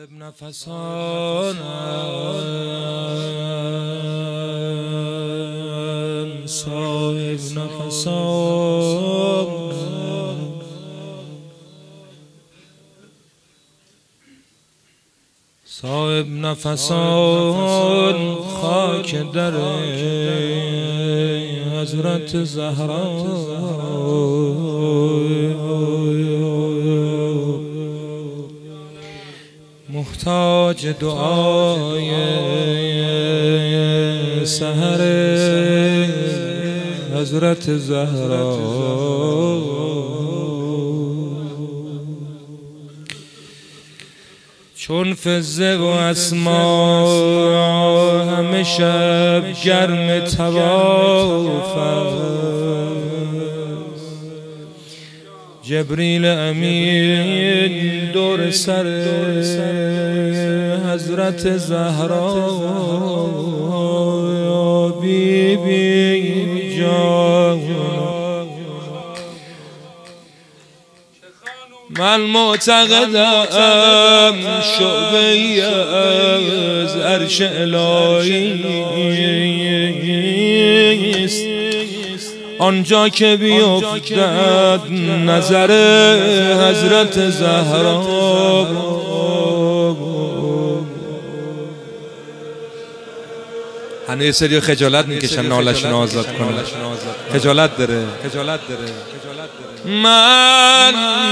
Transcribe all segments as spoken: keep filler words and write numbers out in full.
صاحب نفسان صاحب نفسان صاحب نفسان خاک در حضرت زهرا محتاج دعای سحر حضرت زهرا چون فزه و اسما همه شب گرم طواف جبریل امین دور سر حضرت زهرا بی بی جان من معتقدم شعبه‌ای از عرش الهی است آنجا که بیفتد نظر حضرت زهرا هنوز یه سری خجالت میکشن نالشون آزاد کنه خجالت داره خجالت داره من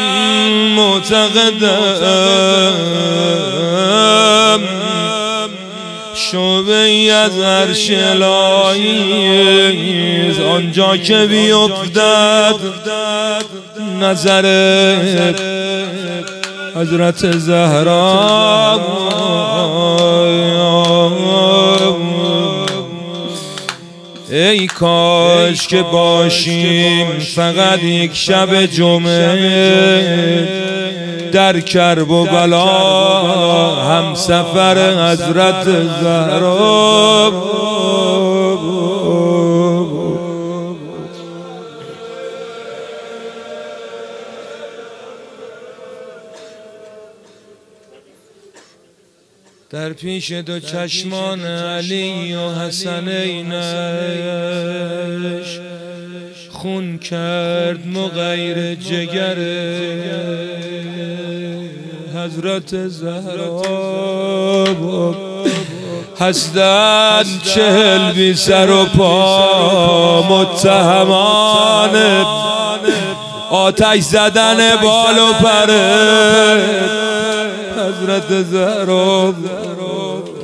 معتقدم شعبه‌ای از عرش الهی آنجا که بیفتد نظر حضرت زهرا ای کاش که باشیم فقط یک شب جمعه در کرب و بلا هم سفر حضرت زهرا در پیش دو چشمان علی و حسنینش خون کرد مغیر جگر حضرت زهرا هستند چهل بی سر و پا متهمان آتش زدن بال و پر حضرت زهرا